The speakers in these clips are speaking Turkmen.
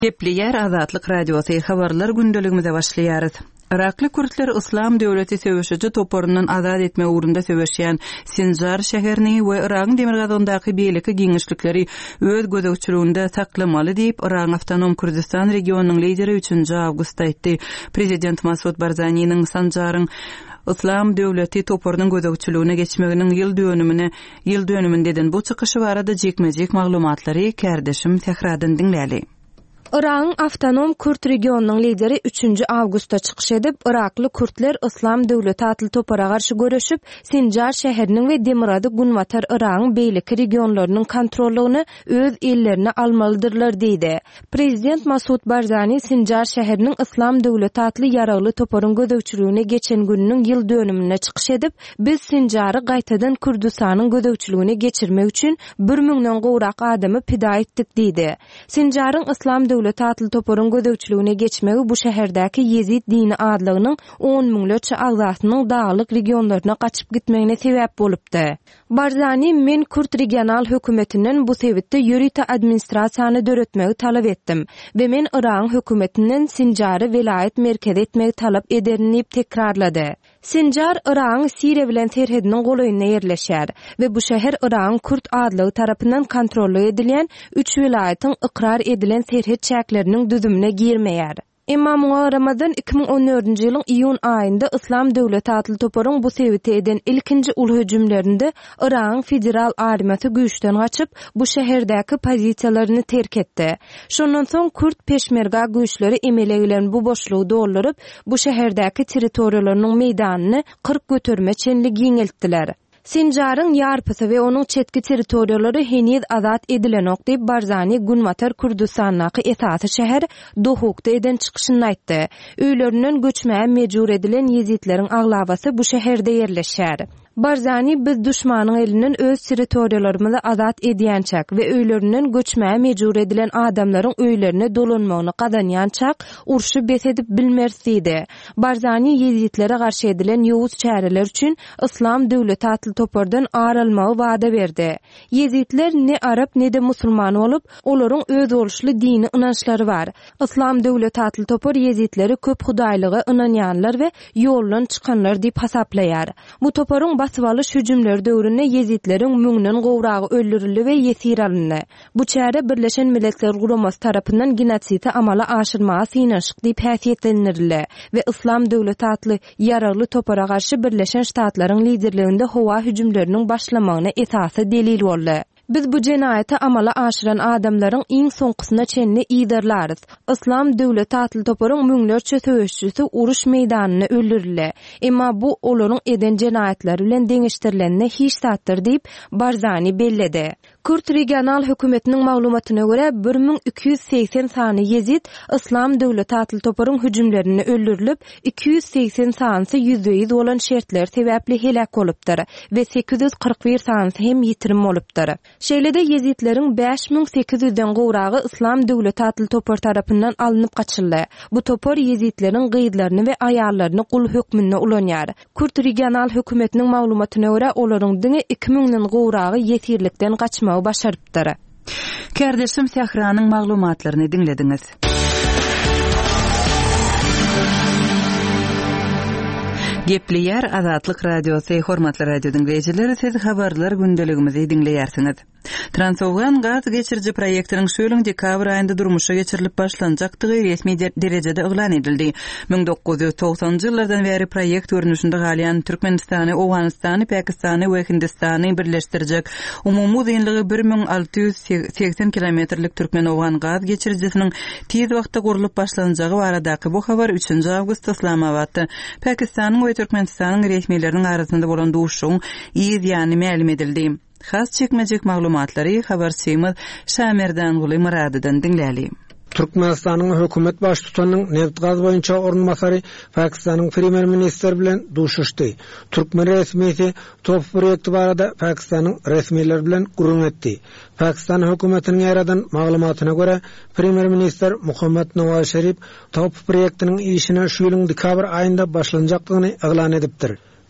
Gepleyer Azatlyk Radiosu habarlar gündeligimize başlaýarys. Irakly Kürtler Islam döwleti söwüşüji toporundan azad etme uğrunda söwüşýän Sinjar şäherini we Iragyň demirgazyndaky beýleki giňişlikleri öz gözegçiliginde saklamaly diýip Iragyň Awtonom Kürdistan regionunyň lideri 3 awgustda aýtdy. Prezident Masud Barzanyň Sinjaryň Islam döwleti toporunun gözegçiligine geçmeginiň ýyl dönümünden bu çykyşy barada jekmejek maglumatlary kärdeşim Tehradan dinläli. Iragyň Awtonom Kürt regionunyň lideri 3 awgustda çykyş edip Irakly Kürtler Islam döwleti atly topara garşy görüşüp Sinjar şäheriniň we Demirady Gunwatar Iragyň beýleki regionlarynyň kontrollygyny öz ellerine almalydyrlar diýdi. Prezident Masud Barzany Sinjar şäheriniň Islam döwleti atly ýaragly toparyň gözegçiligine geçen gününiň ýyl dönümine çykyş edip biz Sinjary gaýtadan Kürdistanyň gözegçiligine geçirmek üçin 1000den gowrak adamy pida etdik diýdi. Sinjaryň Islam döwleti atly toparyň gözegçiligine geçmegi bu şäherdäki Yezid dini adlygynyň 10 miňlerçe agzatynyň dağlyk regionlaryna gaçyp gitmegine sebäp bolupdy. Barzany men Kürt regional hökümetinden bu sebäpde ýörite administrasiýany döretmegi talap etdim we men Iragyň hökümetinden Sinjary velayet merkezi etmegi talap ederini tekrarlady. Sinjar Iragyň Siriýa bilen terhediniň golaýyna ýerleşýär we bu şäher Iragyň Kürt adlygy tarapyndan kontrolly edilýän 3 vilayatyň ikrar edilen terhed çäkleriniň düzümine girmeýär. Emma Ramazan 2014-nji ýylyň iýun aýynda Islam döwleti atly toparyň bu sebäpde eden ilkinji ul höjümlerinde Iragyň federal armiýasy güýçden gaçyp bu şäherdäki pozisiýalaryny terk etdi. Şondan soň Kürt peşmerga güýçleri emelegilen bu boşlugy dolduryp bu şäherdäki territoriýalarynyň meýdanyny 40 götürme çenli giňeltdiler. Sinjaryň ýarpysy we onuň çetki territoriýalary henüz azat edilenok diýip Barzany Gunwatar Kürdistanyňky esasy şäher Dohukda eden çykyşyny aýtdy. Öýlerinden göçmäge mejbur edilen Yezidleriň aglabasy bu şäherde ýerleşýär. Barzany biz düşmanyň elinden öz territoriýalarymyzy azat edýänçäk we öýlerinden göçmäge mejbur edilen adamlaryň öýlerine dolanmagyny gadanýançak urşy besedip bilmersidi. Barzany Yezidlere garşy edilen ýowuz çäreler üçin Islam döwleti atly topardan aralmagy wada berdi. Yezidler ne Arap ne de musulman bolup, olaryň öz boluşly dini ynançlary bar. Islam döwleti atly topar Yezidleri köp hudaýlyga ynanýanlar we ýoldan çykanlar diýip hasaplaýar. Bu toparyň baswaly hüjümler döwründe Yezidleriň müňden gowragy öldürildi we ýesir alındy. Bu çäre Birleşen Milletler Guramasy tarapyndan genotsit amala aşyrmagy synaşyk diýip häsiýetlendirildi we Islam döwleti atly ýaragly topara garşy Birleşen Ştatlaryň liderliginde howa hüjümleriniň başlamagyna esasy delil boldy. Biz bu jenaýaty amala aşyran adamlaryň iň soňkusyna çenli iýderlärys. Islam döwleti atly toparyň müňlerçe söwüşçüsi uruş meýdanyny öldürildi. Emma bu olaryň eden jenaýatlar bilen deňişdirilenine hiç satdyr diýip Barzany belledi. Kürt regional hökümetiniň maglumatyna görä 1280 sany Yezid Islam döwleti atly toparyň hüjümlerini öldürilip 280 sanyny %100 bolan şertler sebäpli helak bolupdyr we 841 sanyny hem ýitirim bolupdyr. Şeýlede Yezidleriň 5800den gowragy Islam döwleti atly topar tarapyndan alınıp gaçyldy. Bu topar Yezidleriň gyýdlaryny we aýallaryny gul hökmünde ulanýar. Kürt regional hökümetiniň maglumatyna görä olaryň diňe 2000den gowragy ýetirlikden gaçmagy başarypdyr. Kärdeşim Tehranyň maglumatlaryny dinlediňiz. Gepleyer Azatlyk Radiosu hormatly radio dinleýijileri, siz habarlar gündeligimizi dinleýärsiňiz. Transowgan gaz geçirji proýektiniň şöýlen dekabr aýynda durmuşa geçirilip başlanjakdygy resmi derejede eglan edildi. 1990-njy ýyllardan beri proýekt görnüşinde galýan Türkmenistany, Owganystany, Pakistany we Hindistany birleşdirjek umumy uzunlygy 1680 kilometrlik Türkmen-Owgan gaz geçirjisiniň tez wagtda gurulyp başlanjagy baradaky bu habar 3 awgustda Islamabadda Pakistanyň we Türkmenistanyň resmiýetleriniň arasynda bolan duşuň ýygyny ma'lum edildi. Has çekmejek maglumatlary habarçymyz Şamerdan Guly Muradydan dinläli. Türkmenistanyň hökümet baş tutanyň neft gaz boýunça ornmasary Pakistanyň premier ministri bilen duşuşdy. Türkmen resmiýeti top proýekti barada Pakistanyň resmiýetleri bilen gurulma etdi. Pakistan hökümetiniň ýaradan maglumatyna görä, premier minister Muhammed Nawaz Şerif top proýektiniň işine şu ýylyň dekabr aýynda başlanjakdygyny eglan edipdir.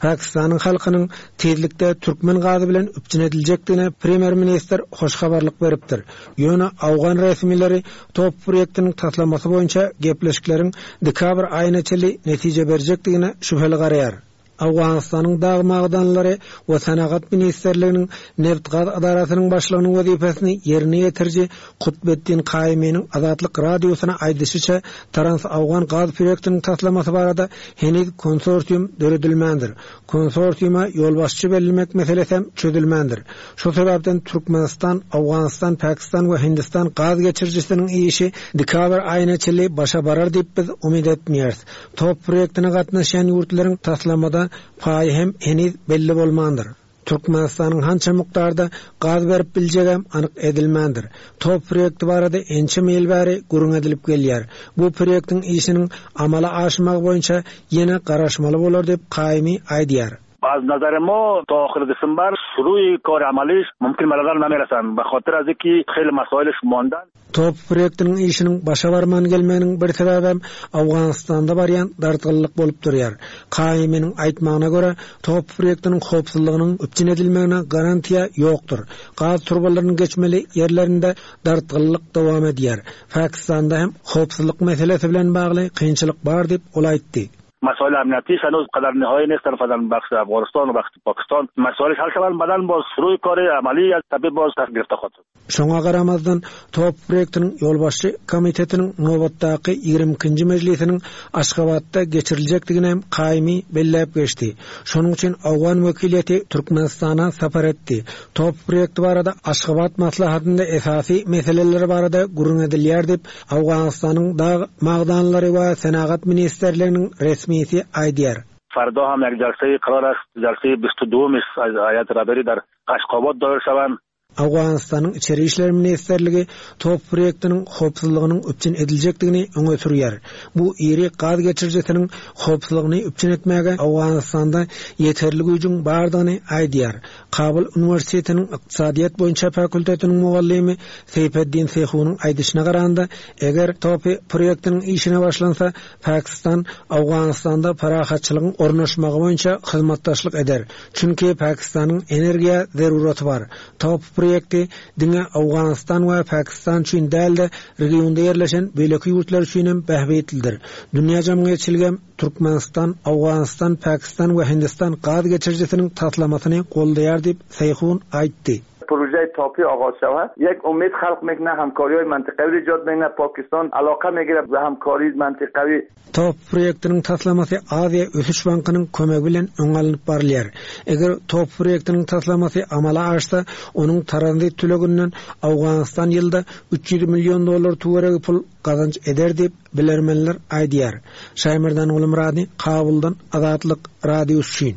Pakistan'ın halkynyň tezlikde türkmen gazy bilen üpçün ediljekdigine Premier Minister hoş habarlyk beripdir. Ýöne Awgan resmileri top proýektiniň taslamasy boýunça gepleşikleriň dekabr aýyna çeli netije berjekdigine şüpheli garaýar. Awganistanyň dagy magdanlary we Sanagat Ministerliginiň neft gaz adarasynyň başlygynyň wezipesini ýerine ýetirji Kutbetdin Kaýmynyň Azatlyk radiosyna aýdyşyça Trans-Awgan gaz proýektiniň taslamasy barada heniz konsorsium döredilmändir. Konsorsiuma ýolbaşçy belirlemek meselesi çözülmändir. Şu sebäpden Türkmenistan, Awganistan, Pakistan we Hindistan gaz geçirjisiniň işi dekabr aýyna çeli başa barar diýip biz umyt etmeýäris. Top proýektine gatnaşan ýurtlaryň taslamada paýy hem heniz belli bolmandyr. Türkmenistanyň hança mukdarda gaz berip biljegem anyk edilmändir. Top proýekti barada ençe mil bäri gurun edilip gelýär. Bu proýektiň işiniň amala aşmagy boýunça ýene garaşmaly bolar diýip Kaýmy aýdýar. از نظر ما تا آخر دسامبر شروع کار عملیش ممکن به نظر نمیرسن به خاطر از اینکه خیلی مسائلش ماندن. Top proýektiniň işiniň başa barman gelmeginiň bir sebäbi Awganistanda barýan dartgyllyk bolup durýar. Kaýmynyň aýtmagyna görä, top proýektiniň howpsuzlygynyň üpçün edilmegine garantiýa ýokdur. Gaz turbalarynyň geçmeli ýerlerinde dartgyllyk dowam edýär. Pakistanda hem howpsuzlyk meselesi bilen bagly kynçylyk bar diýip ol aýtdy. مسائل امنیتی هنوز قدر نهایی نیست طرف بخش افغانستان و بخش پاکستان. مسائل حل شوند بدن باز شروع کار عملی از طبیب باز گرفته خواهد. Şoňa garamazdan top proýektiniň ýolbaşçy komitetiniň nowatdaky 22-nji mejlisiniň Aşgabatda geçiriljekdigini hem Kaýmy belläp geçdi. Şonuň üçin Awgan wekiliýeti Türkmenistana sapar etdi. Top proýekti barada Aşgabat maslahatynda esasy meseleler barada gurun edilýär diýip Awganistanyň dagy magdanlary we Sanagat ministerliginiň resmisi aýdýar. فردا هم یک جلسه قرار است، جلسه 22 از هیئت رهبری در قشقاباد دایر شوند. Awganistanyň içeri işler ministerligi top proýektiniň howpsuzlygynyň üpçün ediljekdigini öňe sürýär. Bu iri gaz geçirjisiniň howpsuzlygyny üpçün etmäge Awganistanda ýeterli güýjüň bardygyny aýdýar. Kabul Üniversitetiniň ykdysadyýat boýunça fakultetiniň muallimi Seyfeddin Seyhunyň aýdyşyna garanda, eger top proýektiniň işine başlansa, Pakistan Awganistanda parahatçylygyň ornaşmagy boýunça hyzmatdaşlyk eder. Çünki Pakistanyň energiýa zeruraty bar. Top proýekti diňe Awganistan we Pakistan üçin dälde regionda ýerleşen beýleki ýurtlar üçin hem behbeýtildir. Dünýä jamgyýetçiligi Türkmenistan, Awganistan, Pakistan we Hindistan gaz geçirjisiniň taslamasyny goldaýar diýip Seyhun aýtdy. پروژه تاپی آغاز شود یک امید خلق میکنه همکاری‌های منطقوی ایجاد بین پاکستان علاقه میگیره به همکاری منطقوی. Top proýektiniň taslamasy Aziýa Ösüş bankynyň kömegi bilen öňalanyp barylýar. Eger top proýektiniň taslamasy amala aşsa, onuň tarandy tülegünden Awganistan ýylda $300 milyon tuwara pul gazanç eder diýip bilermenler aýdýar. Şaýmyrdan Ulumrady, Kabuldan Azatlyk radiosu.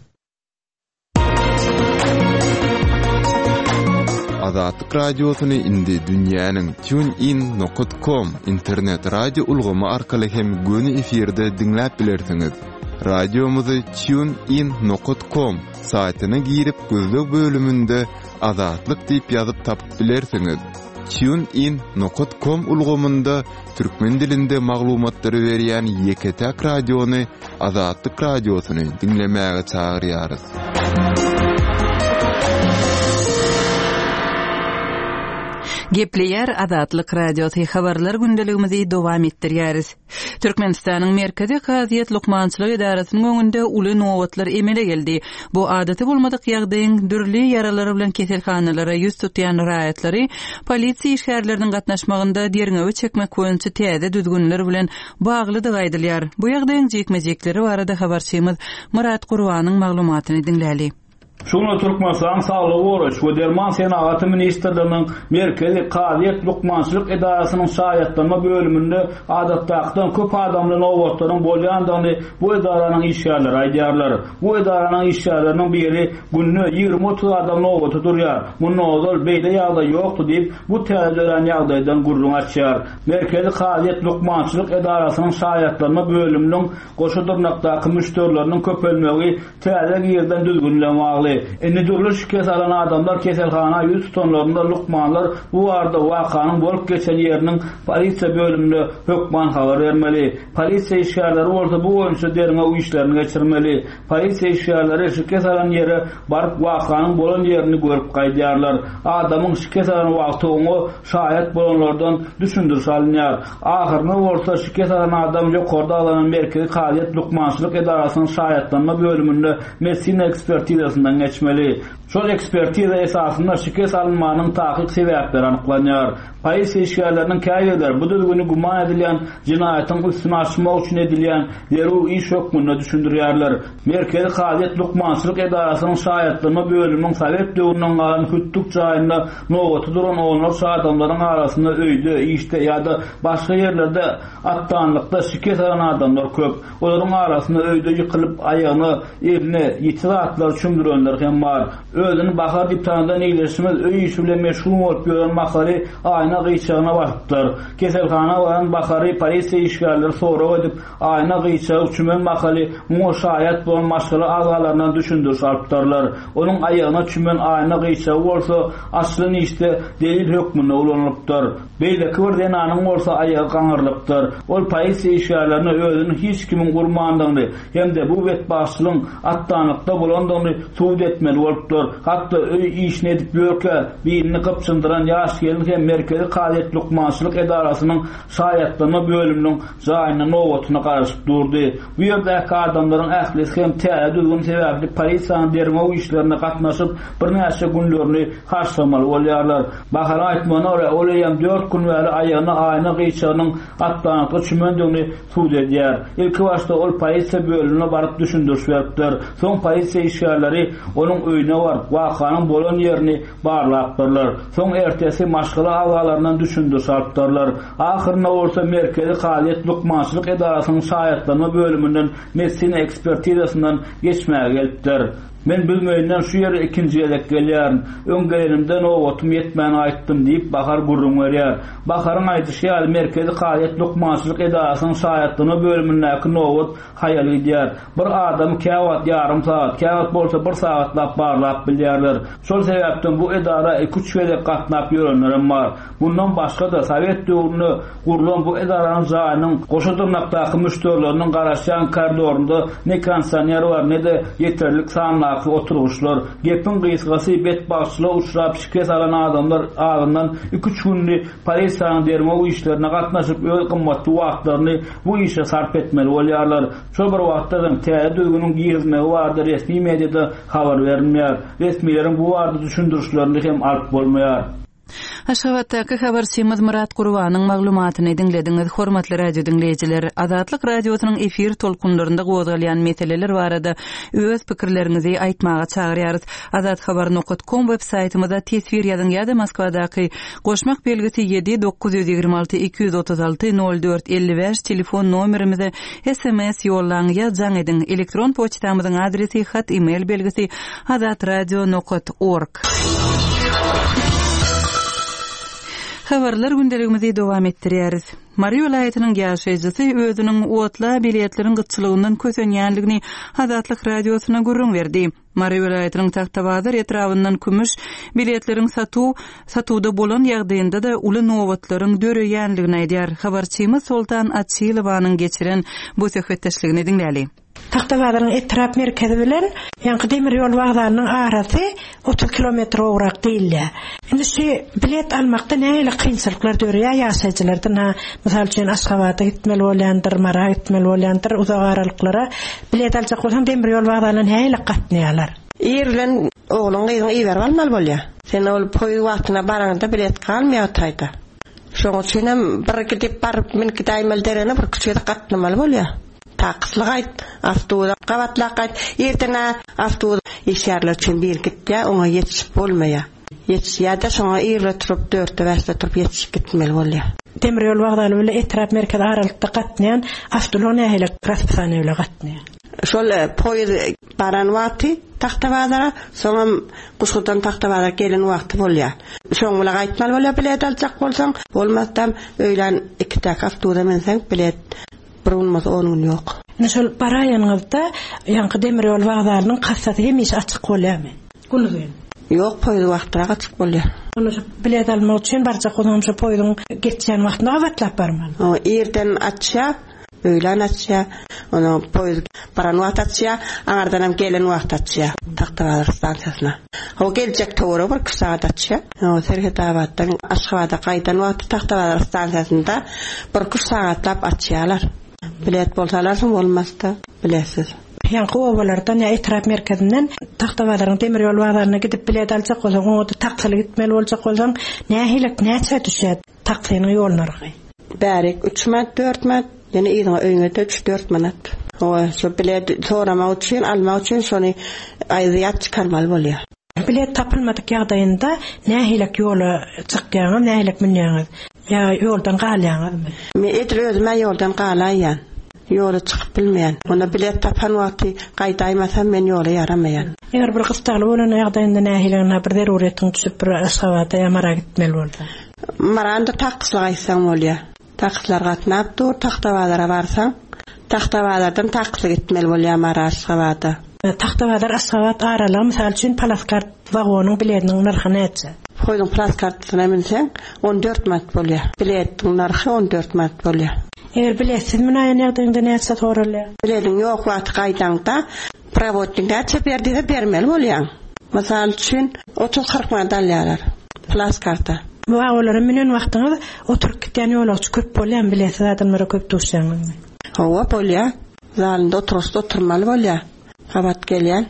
Azatlyk radiosyny indi dünýäniň TuneIn.com internet radio ulgamy arkaly hem göni efirde dinläp bilersiňiz. Radiomuzy TuneIn.com saýtyna girip gözlek bölümünde Azatlyk diýip ýazyp tapyp bilersiňiz. TuneIn.com ulgamynda türkmen dilinde maglumatlary berýän Yeketek radiony Azatlyk radiosyny dinlemäge çagyrýarys. Gepleýär Azatlyk radiosy habarlar gündeligimizi dowam etdirýäris. Türkmenistanyň merkezi Gaziýet Lukmançylyk idarasynyň öňünde uly nowatlar emele geldi. Bu adaty bolmadyk ýagdaýyň dürli ýaralary bilen keselhanalara ýüz tutýan raýatlary polisiýa işgärleriniň gatnaşmagynda derňewi çekmek boýunça täze düzgünler bilen baglydyk aýdylýar. Bu ýagdaýyň jekmejekleri barada habarçymyz Murat Gurbanyň maglumatyny dinläli. Şunu Türkmenistan Sağlyk Goraş we Derman Senaty Ministerliginiň Merkezi Gaziýet Lukmançylyk idarasynyň şaýatlanma bölüminde adatdakydan köp adamly nowatlaryň bolýandygyny bu idaranyň işgärleri aýdýarlar. Bu idaranyň işgärleriniň biri günne 20-30 adam nowaty durýar. Bu nowatlar beýle ýagdaý ýokdur diýip bu täzelenen ýagdaýdan gurrun açýar. Merkezi Gaziýet Lukmançylyk idarasynyň şaýatlanma bölüminiň goşudurnakdaky müşterileriniň köpelmegi täze ýerden düzgünlemegi etmeli. Indi şikayet alan adamlar keselhana yüz tutanlarında lukmanlar bu arada vakanın bolup geçen yerinin polisiya bölümünde hökman haber vermeli. Polisiya işgärleri olsa bu boyunça derine o işlerini geçirmeli. Polisiya işgärleri şikayet alan yere barıp vakanın bolan yerini görüp kaydyarlar. Adamın şikayet alan wagty onu şahit bolanlardan düşündürüş alınýar. Ahyrına bolsa şikayet alan adam ýokarda alan merkezi Kadiýet Lukmançylyk Edarasynyň şahitlanma bölümünde medisina ekspertizasinden geçmeli. Şol ekspertiza esasında şikayet alınmanyň takyk sebäpleri anyklanýar. Polisiya işgärleriniň käýerleri bu düzgünü guman edilen jinayatyň üstüne açmak üçin edilen deruu iş hökmüne düşündirýärler. Merkezi Kadiýet Lukmançylyk Edarasynyň şahitlanma bölüminiň Sowet döwründen galan hüttük jaýynda nowaty duran onlarça adamlaryň arasynda öýde, işde ýa-da başga ýerlerde atdanlykda şikayet alan adamlar köp. Olaryň arasynda öýde ýykylyp aýagyny, eline ýetiratlar çümdürenler hem bar. Özüni bahar diptandan iyileşmez öy işi bilen meşgul bolup ýören mahary aýna gyçagyna başdylar. Keselhana baran bahary polisiya işgärleri soraw edip aýna gyçagy çümen mahary muşaýat bolan maşgala agalaryndan düşündürüş alpdarlar. Onuň aýagyna çümen aýna gyçagy bolsa aslyn işte delil hökmüne ulanypdyr. Beýle kıwrden anyň bolsa aýagy gaňyrlypdyr. Ol polisiya işgärlerini özüni hiç kimin gurmandygyny hem de bu betbaşlygyň atdanlykda bolandygyny suwd etmeli bolupdyr. Hatda öý işini edip ýörke birini gypçyndyran ýaş gelin hem merkezi Kadiýet Lukmançylyk Edarasynyň şahitlanma bölüminiň jaýyna nowatyna garaşyp durdy. Bu ýerdäki adamlaryň ählisi hem täze sebäpli polisiýanyň derme işlerine gatnaşyp birnäçe günlerini harçlamaly bolýarlar. Bahar aýtmana görä olýan 4 gün bäri aýagyna aýna gyçagynyň atdanykly çümendigini suwd edýär. Ilki başda ol polisiýa bölümine baryp düşündürüş beripdir. Soň polisiýa işgärleri onuň öýüne barıp wakanyň bolan ýerini barlapdyrlar. Soň ertesi maşgala agalaryndan düşündürüş alpdarlar. Ahyrına bolsa merkezi Kadiýet Lukmançylyk Edarasynyň şahitlanma bölümünden medisina ekspertizasinden geçmäge gelipdir. Men bilmeýänden şu ýere ikinji gelek gelýär. Öňgelenimden owatym ýetmäni aýtdym diýip bahar gurrun berýär. Baharyň aýdyşy ýaly merkezi Kadiýet Lukmançylyk Edarasynyň şahitlanma bölümündäki nowat haýal edýär. Bir adam käwat ýarym saat, käwat bolsa 1 sagatlap barlap bilýärler. Şol sebäpden bu edara 2-3 gelek gatnap ýörenlerim bar. Bundan başga da Sowet döwründe gurulan bu edaranyň jaýynyň goşadyrnakdaky müşterileriniň garaşýan koridorunda ne kondisioner bar, ne de ýeterlik sanly oturuşlar. Gepin gysgasy betbaşçyla uçrap şikayet alan adamlar ağından 2-3 günni polisiýanyň derme o işlerine gatnaşyp öz gymmatly wagtlaryny bu işe sarp etmeli bolýarlar. Şol bir wagtdan täze döwrüniň gizmegi bardy, resmi mediada habar berilmeýär. Resmiýetiň bu barada düşündürüşlerini hem alyp bolmaýar. Aşgabatdaky habarçymyz Murat Gurbanyň maglumatyny dinlediňiz. Hormatly radio dinleýijiler, Azatlyk radiosynyň efir tolkunlarynda gowdalýan meseleler barada öz pikirleriňizi aýtmaga çagyrýarys. Azathabar.com web saýtymyzda tesbir ýazyň ýa-da Moskwadaky goşmak belgisi 7-926-236-04-55 telefon nomerimize SMS ýollaň ýa-da ediň. Elektron poçtamyzyň adresi hat email belgisi azatradio.org. Habarlar gündeligimizi dowam etdirýäris. Mary welaýatynyň ýaşaýjysy özüniň otla biletleriň gyçylygyndan kösenýänligini Azatlyk radiosyna gurrun berdi. Mary welaýatynyň Taxtabazar etrabyndan kümüş biletleriň satuwda bolan ýagdaýynda da uly nowatlaryň döreýänligini aýdýar. Habarçymyz Sultan Atçylowanyň geçiren bu söhbetdeşligini dinläli. Taxtabazarın etraf merkezi bilen ýa-da demir ýol wagtlarynyň arasy 30 kilometr owrak diýilýär. Indi şu bilet almakda näme kynçylyklar döreýär ýaşaýjylardan, mysal üçin Aşgabatga gitmeli bolýandyr, Mara gitmeli bolýandyr, uzak aralyklara bilet aljak bolsaň demir ýol wagtlarynyň näme gatnaýarlar. Ir bilen ogluň gyzyň iýer almaly bolýar. Sen ol poýy wagtyna baranda bilet galmaýar taýda. Şoň üçin bir gidip baryp men gidaýmal derene bir küçükde gatnamaly bolýar. Taqslygaýt, awtoda gawatlaqaýt, ertene awtoda işärler üçin bir gitdi, oňa ýetişip bolmaýar. Ýetişýärde şoňa ýerle turup 4-5 turup ýetişip gitmeli bolýar. Demir ýol wagtlary bilen etraf merkezi aralykda gatnaýan awtolar nähili raspsany bilen gatnaýar. Şol poýuz baran wagty Taxtabazara, soňam Guşgudan Taxtabazara gelen wagty bolýar. Şoň bilen gaýtmaly bolýar, bilet aljak bolsaň, bolmasam öýlen 2 tak awtoda menseň bilet Brunmaz onun yok. Şol baraýanyňyzda ýa-da demir ýol wagtlarynyň kassasy hemiş açyk bolýarmy? Kulluğun. Yok poydu wagtyra gaçyp bolýar. Onu bilet almak üçin barça kullanmşy poýdyň geçýän wagtynda awatlap barman. O erden atça, öýlen atça, onu poýdy paran wagt atça, aňardanam gelen wagt atça. Taktabalar stansiýasyna. O geljek togora bir saat atça. O Serhetabatdan Aşgabatda gaýdan wagt Taktabalar stansiýasynda bir saatlap atçalar. Bilet bolsalar bolmasda bilesiz. Ýa-ni owalardan ýa etrap merkezinden Taktabadaryň temir ýol wagtlaryna gidip bilet alsak bolsaň, oňa taktyly gitmeli bolsak bolsaň, nähilek näçe düşýär taktynyň ýollarına. Bärik 3 manat, 4 manat, ýani ýygyň öňe 3-4 manat. O şu bilet soramak üçin, almak üçin şonu aýdýat çykarmaly bolýar. Bilet tapylmadyk ýagdaýynda nähilek ýola çykýaňyz, nähilek minýäňiz, ýa ýoldan galýaňyzmy? Men özüme ýoldan galaýan. Ýola çykyp bilmeýän. Onda bilet tapan wagty gaýdaýmasam men ýola ýaramaýan. Eger bir gystagly bolan ýagdaýynda nähilek bir deruretiň düşüp bir Aşgabatda ýamara gitmeli bolsa. Maranda taksla gaýsaň bolýar. Takslar gatnap dur, Taktabadara barsaň, Taktabadardan taksla gitmeli bolýar mara Aşgabatda. Taktabadar Aşgabat aralygy mysal üçin palaskart wagonyň biletiniň narxy näçe? Koyduğun plaskartyna minsen 14 manat bolýar. Biletiniň narxy 14 manat bolýar. Eger biletsiz münaýan ýagdaýynda näçe toralýar? Biletin ýok wagt gaýdaňda pravodnik näçe berdi de bermeli bolýar. Mysal üçin 30-40 manat alýarlar plaskarta. Bu awlary menen wagtyňyz oturup gitýän ýolagçy köp bolýan biletsiz adamlara köp düşýäňizmi? Hawa bolýar. Zalynda oturmaly bolýar. Gabat gelýän.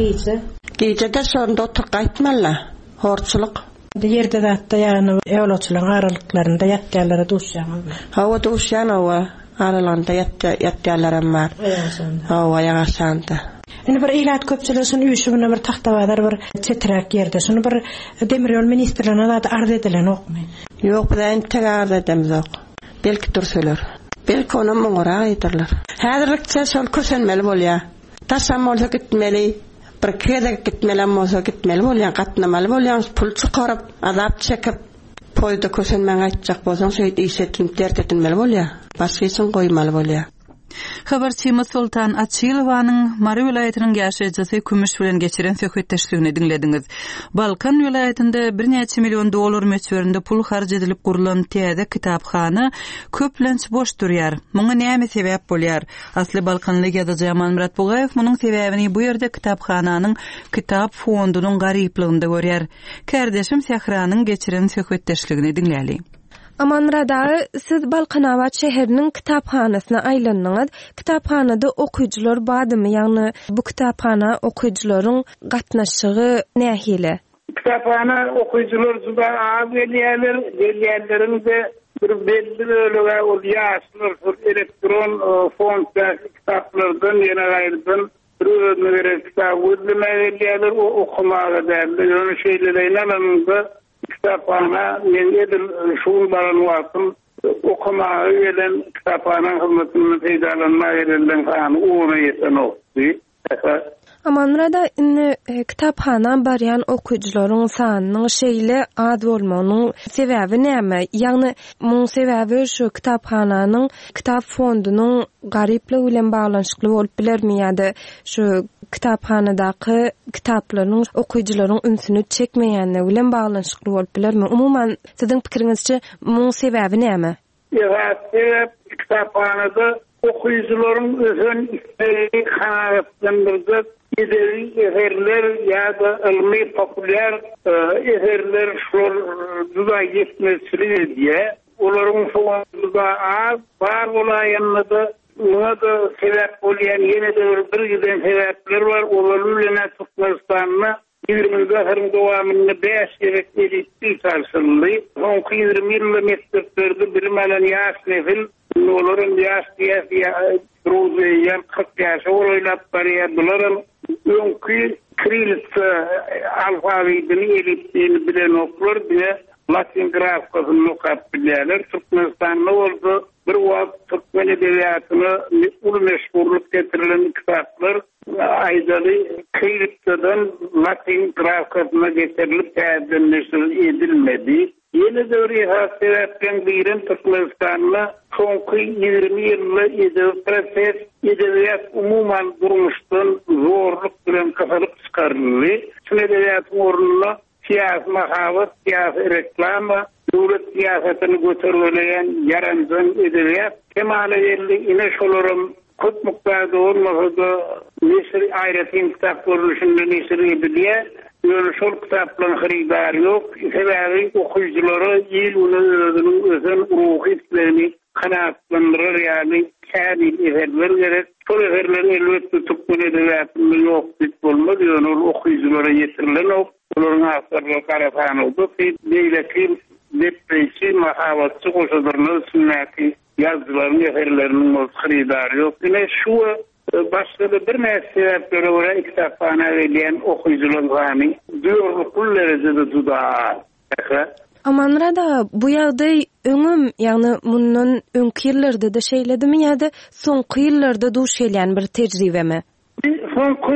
Gece de şonda oturup gaýtmaly. Horçuluk. Yerde zatda ýagny ýolagçylaryň aralyklarynda ýatýanlara düşýäňizmi? Hawa düşýän hawa aralanda ýatýanlar bar. Hawa ýagaşanda. Indi bir eýlat köpçüleşin üýüşüne bir Taktabadar bir çetrak ýerde şunu bir demir ýol ministrligine da arz edilen okmy? Ýok, bilen tek arz edemzok. Belki dursalar. Belki onu muňra aýdyrlar. Häzirlikçe şol kösenmeli bolýar. Taşam bolsa gitmeli. Bir kede gitmeli bolsa gitmeli bolýar, gatnamaly bolýar, pul çykaryp, azap çekip poýda kösenmäň aýtjak bolsaň, şeýle işetin dert etmeli bolýar. Başga işin goýmaly bolýar. Habarçymyz Sultan Atçylowanyň Mary vilayatynyň ýaşaýjysy Kümüş bilen geçiren söhbetdeşligini dinlediňiz. Balkan vilayatynda 1 million dolar meçberinde pul harj edilip gurulan täze kitapxana köplenç boş durýar. Muňa näme sebäp bolýar? Asly Balkanlyk ýazgy Jamal Murat Bugayew munyň sebäbini bu ýerde kitapxananyň kitap fondunyň garyplygynda görýär. Kardeşim Sähranyň geçiren söhbetdeşligini dinläli. Amanrada siz Balkanawat şäheriniň kitapxanasyna aýlandyňyz. Kitapxanada okuýjylar badymy? Ýagny bu kitapxana okuýjylaryň gatnaşygy nähili? Kitapxana okuýjylar juda az gelýärleriň de bir belli bölege ol ýaşlar elektron fondda kitaplardan ýene gaýrdan bir öňe kitap ödülmeýärler okumaga däli. Ýöne şeýlelerle kitapxana edil şuul baran wagtym okumaga gelen kitapxana hyzmatyny peýdalanma edilen hany ona ýeten okdy. Amanrada indi kitapxana barýan okuýjylaryň sanynyň şeýle az bolmagynyň sebäbi näme? Ýagny muň sebäbi şu kitapxananyň kitap fondunyň garyplygy bilen baglanyşykly bolup bilermi ýa-da şu kitapxanadaky kitaplaryň okuýjylaryň ünsüni çekmeýänle bilen baglanyşykly bolup bilermi? Umuman siziň pikiriňizçe muň sebäbi näme? Sebäp kitapxanada okuýjylaryň özün istegi kanatlandyrdy. Edebi eserler ýa-da ilmi populär eserler şol juda ýetmezçilik edýär. Olaryň fonunda az bar bolaýandy. Ona da sebäp bolýan ýene-de bir giden sebäpler bar. Olaryň bilen Türkmenistanyň 20 ýylyň dowamyny 5 ýerek elitli tarşyldy. 20 ýyl mekteplerde bir melen ýaş nefil olaryň ýaş diýär rozeýär 40 ýaşa oýlap barýardylar. Öňkü kirillitsa alfabetyny elitliğini bilen oklar diye Latin grafikasyny okap bilýärler. Türkmenistanda bolsa bir wagt türkmen edebiýatyny uly meşhurlyk getirilen kitaplar aýdaly kirillitsadan Latin grafikasyna getirilip täzeleşdirilip edilmedi. Ýene de bir sebäpden bilen Türkmenistanda soňky 20 ýylda edebi proses edebiyat umuman durmuşdan zorluk bilen kafalyp çıkarıldı. Edebiyatın orunla siyasi mahavat, siyasi reklama, devlet siyasetini götürüleyen yarancan edebiyat kemale yerli ine şolurum köp muktada olmasa da Nesri Ayretin kitaplarının içinde Nesri Biliye yani şol kitapların xaridar yok. Sebebi okuyucuları yıl özen ruh hislerini kanatlandırır yani kamil eserler gerek. Şol eserler elbette Türkmen edebiyatında yok bit olmaz. Yani okuyuculara yetirilen o. Onların asırlı karatan oldu. Neyleki depresi mahavatçı koşudurlu sünneti yazıların eserlerinin xaridar yok. Yine şu başka bir sebepleri var kitapxana verilen okuyucuların gani duyurluklu derecede duda. Amanrada bu ýagdaý öňüm ýagny mundan öňki ýyllarda da şeýledimi ýa-da soňky ýyllarda duş gelýän bir tejribemi? Soňky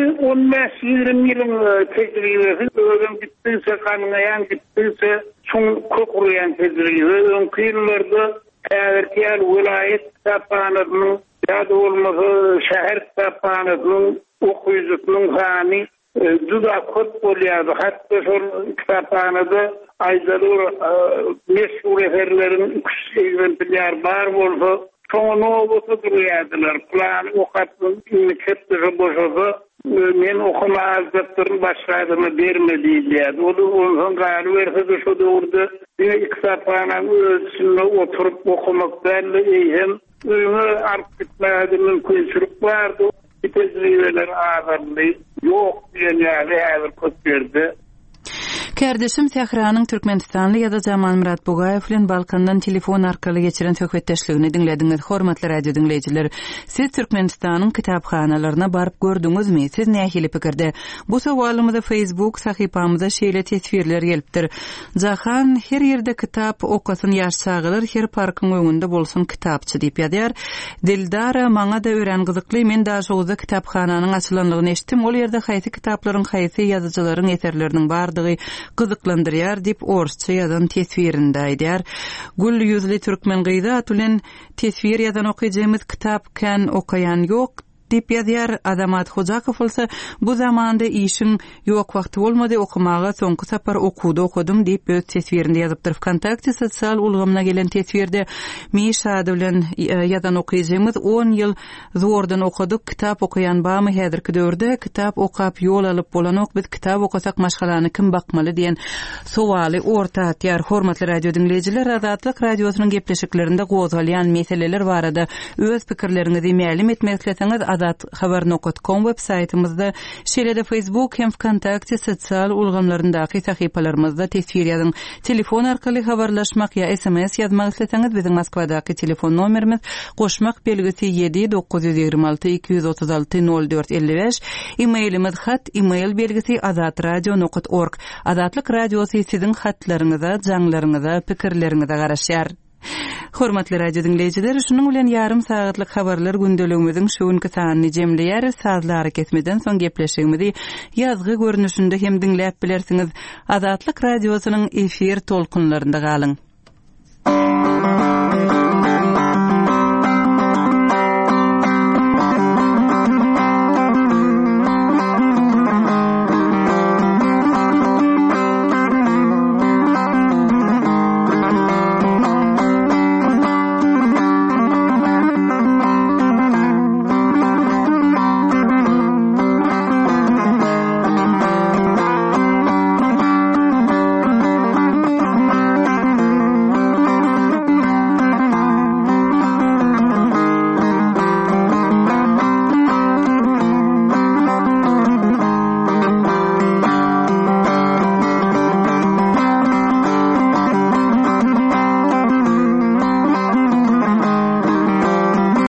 15-20 ýylyň tejribesi özüm gitdiňse kanyňaýan gitdiňse şoň kökurýän tejribe öňki ýyllarda ägerkiýär vilayet kitapxanasynyň ýa-da bolmasa şäher kitapxanasynyň okuyucusynyň sany juda köp bolýardy. Hatda şol kitapxanada aýdalur meşhur eserlerin 200 egzemplar bar bolsa şoňa bolsa durýardylar. Plan okatlyň ineketleri boşada men okuma azaptyryň başladymy bermediler. Onu galy berse de şu döwürde bir kitapxanaň özüne oturup okumak belli eýhem öňe arp gitmädi mümkinçilik bardy. Tezliğler ağırlı yok diyen yani köp berdi. Kardeşim Sehranyň Türkmenistanly ýa-da Jamal Murat Bugaýew bilen Balkandan telefon arkaly geçiren söhbetdeşligini dinlediňiz. Hormatly radio dinleýijiler, siz Türkmenistanyň kitapxanalaryna baryp gördüňizmi? Siz nähili pikirde? Bu sowalymyza Facebook sahypamyza şeýle tesbirler gelipdir. Jahan her ýerde kitap okasyn ýaşsagylar, her parkyň öňünde bolsun kitapçy diýip ýazýar. Dildara maňa da ören gyzykly, men daha şoňda kitapxananyň açylanlygyny eşitdim. Ol ýerde haýsy kitaplaryň, haýsy ýazyjylaryň eserleriniň bardygy gyzyklandyrýar diýip orsça ýazan tesbirinde aýdýar. Gül ýüzli türkmen gyýda tulen tesbir ýazan okuyjymyz kitap kan okayan ýok diýip ýazýar. Adamat Hojakow bolsa bu zamanda işiň ýok wagty bolmady, okumaga soňky sapar okudum diýip öz tesbirinde ýazypdyr. Kontakty sosial ulgamna gelen tesbirde Mişa bilen ýazan okuyjymyz 10 ýyl zordan okudyk. Kitap okuyan bamy häzirki döwürde kitap okap ýol alyp bolanok, biz kitap okasak maşgalany kim bakmaly diýen sowaly orta atýar. Hormatly radio dinleýijiler, Azatlyk radiosynyň gepleşiklerinde gozalýan meseleler barada öz pikirleriňizi mälim etmek isleseňiz adathabar.com web saytymyzda, şeýle-de Facebook hem Kontakty sosial ulgamlaryndaky sahypalarymyzda tesbir ýazyň. Telefon arkaly habarlaşmak ýa SMS ýazmak isleseňiz biziň Moskwadaky telefon nomerimiz goşmak belgisi 7-926 236 0455, e-mailimiz email belgisi azatradio.org. Azatlyk radiosy siziň hatlaryňyza, jaňlaryňyza, pikirleriňize garaşýar. Hormatly radio dinleýijiler, şunuň bilen ýarym sagatlyk habarlar gündeligimiziň şuňky sanyny jemleýär. Sazlary kesmeden soň gepleşigimizi ýazgy görnüşinde hem dinläp bilersiňiz. Azatlyk radiosynyň efir tolkunlarynda galyň.